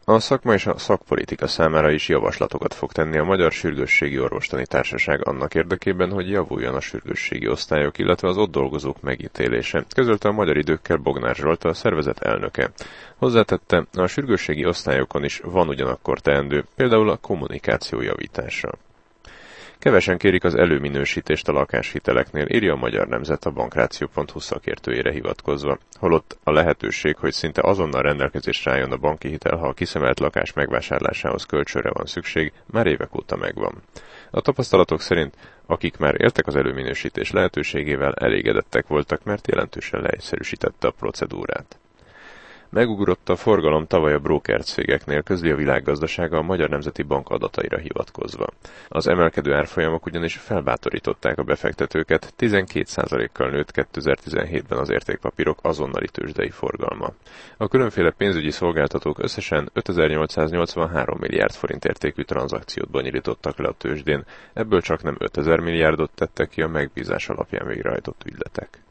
A szakma és a szakpolitika számára is javaslatokat fog tenni a Magyar Sürgősségi Orvostani Társaság annak érdekében, hogy javuljon a sürgősségi osztályok, illetve az ott dolgozók megítélése, közölte a Magyar Időkkel Bognár Zsolt, a szervezet elnöke. Hozzátette, a sürgősségi osztályokon is van ugyanakkor teendő, például a kommunikáció javítása. Kevesen kérik az előminősítést a lakáshiteleknél, írja a Magyar Nemzet a bankráció.hu szakértőjére hivatkozva, holott a lehetőség, hogy szinte azonnal rendelkezésre álljon a banki hitel, ha a kiszemelt lakás megvásárlásához kölcsönre van szükség, már évek óta megvan. A tapasztalatok szerint, akik már éltek az előminősítés lehetőségével, elégedettek voltak, mert jelentősen leegyszerűsítette a procedúrát. Megugrott a forgalom tavaly a bróker cégeknél, közli a Világgazdasága a Magyar Nemzeti Bank adataira hivatkozva. Az emelkedő árfolyamok ugyanis felbátorították a befektetőket, 12%-kal nőtt 2017-ben az értékpapírok azonnali tőzsdei forgalma. A különféle pénzügyi szolgáltatók összesen 5883 milliárd forint értékű tranzakciót bonyolítottak le a tőzsdén, ebből csaknem 5000 milliárdot tettek ki a megbízás alapján végrehajtott ügyletek.